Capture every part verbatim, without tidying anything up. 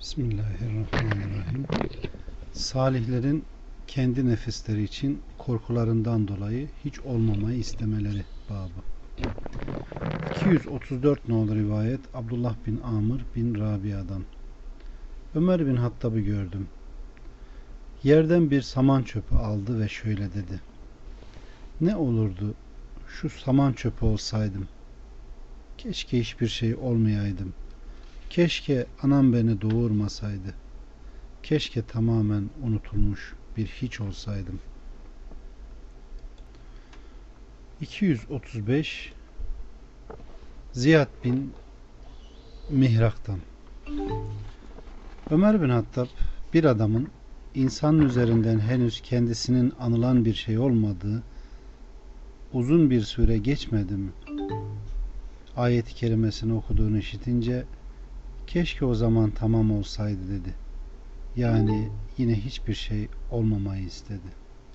Bismillahirrahmanirrahim. Salihlerin kendi nefisleri için korkularından dolayı hiç olmamayı istemeleri babı. iki yüz otuz dört nolu rivayet Abdullah bin Amr bin Rabia'dan. Ömer bin Hattab'ı gördüm. Yerden bir saman çöpü aldı ve şöyle dedi: ne olurdu şu saman çöpü olsaydım. Keşke hiçbir şey olmayaydım. Keşke anam beni doğurmasaydı. Keşke tamamen unutulmuş bir hiç olsaydım. iki yüz otuz beş Ziyad bin Mihrak'tan. Ömer bin Hattab bir adamın insanın üzerinden henüz kendisinin anılan bir şey olmadığı uzun bir süre geçmedi mi ayet-i kerimesini okuduğunu işitince keşke o zaman tamam olsaydı dedi. Yani yine hiçbir şey olmamayı istedi.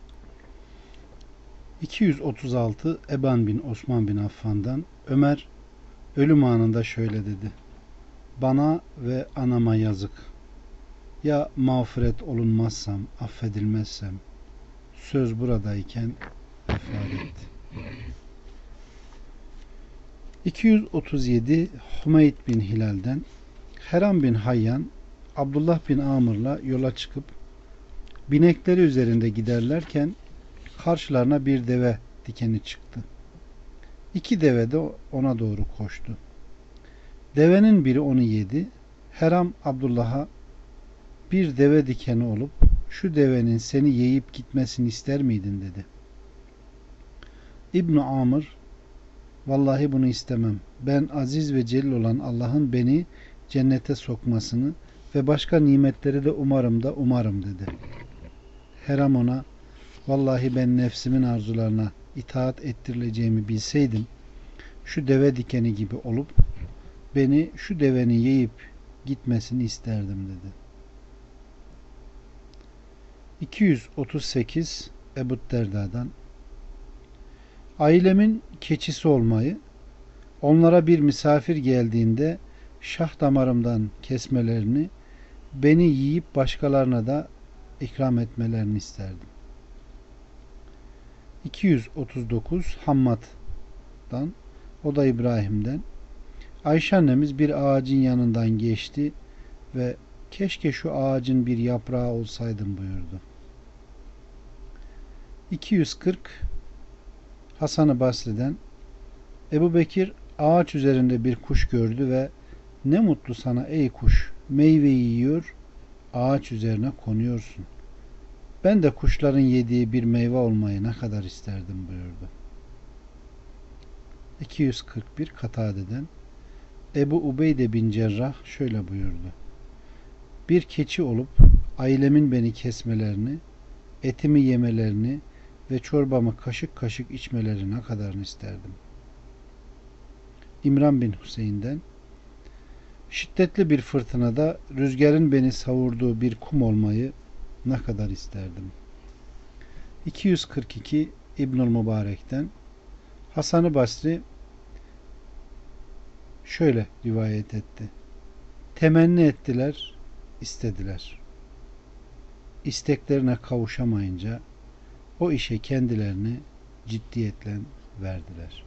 iki yüz otuz altı Eban bin Osman bin Affan'dan. Ömer ölüm anında şöyle dedi: bana ve anama yazık. Ya mağfiret olunmazsam, affedilmezsem, söz buradayken vefat etti. iki yüz otuz yedi Hümeyd bin Hilal'den. Heram bin Hayyan Abdullah bin Amr'la yola çıkıp binekleri üzerinde giderlerken karşılarına bir deve dikeni çıktı. İki deve de ona doğru koştu. Devenin biri onu yedi. Heram Abdullah'a bir deve dikeni olup şu devenin seni yiyip gitmesini ister miydin dedi. İbn Amr vallahi bunu istemem. Ben aziz ve celil olan Allah'ın beni cennete sokmasını ve başka nimetleri de umarım da umarım dedi. Heram ona vallahi ben nefsimin arzularına itaat ettirileceğimi bilseydim şu deve dikeni gibi olup beni şu devenin yiyip gitmesini isterdim dedi. iki yüz otuz sekiz Ebu Derda'dan. Ailemin keçisi olmayı, onlara bir misafir geldiğinde şah damarımdan kesmelerini, beni yiyip başkalarına da ikram etmelerini isterdim. iki yüz otuz dokuz Hammad'dan, o da İbrahim'den. Ayşe annemiz bir ağacın yanından geçti ve keşke şu ağacın bir yaprağı olsaydım buyurdu. iki yüz kırk Hasan-ı Basri'den. Ebu Bekir ağaç üzerinde bir kuş gördü ve ne mutlu sana ey kuş, meyveyi yiyor, ağaç üzerine konuyorsun. Ben de kuşların yediği bir meyve olmayı ne kadar isterdim buyurdu. iki yüz kırk bir Katade'den. Ebu Ubeyde bin Cerrah şöyle buyurdu: bir keçi olup ailemin beni kesmelerini, etimi yemelerini ve çorbamı kaşık kaşık içmeleri ne kadarını isterdim. İmran bin Hüseyin'den. Şiddetli bir fırtınada rüzgarın beni savurduğu bir kum olmayı ne kadar isterdim. iki yüz kırk iki İbnül Mübarek'ten. Hasan-ı Basri şöyle rivayet etti: temenni ettiler, istediler. İsteklerine kavuşamayınca o işe kendilerini ciddiyetle verdiler.